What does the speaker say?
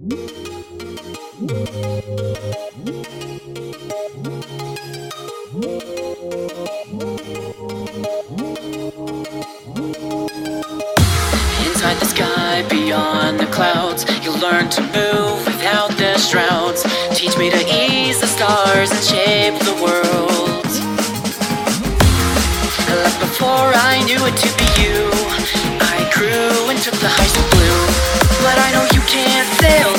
Inside the sky, beyond the clouds, you'll learn to move without the shrouds. Teach me to ease the stars and shape the world. Like before I knew it to be you, I grew and took the heights of blue. But I know you can't sail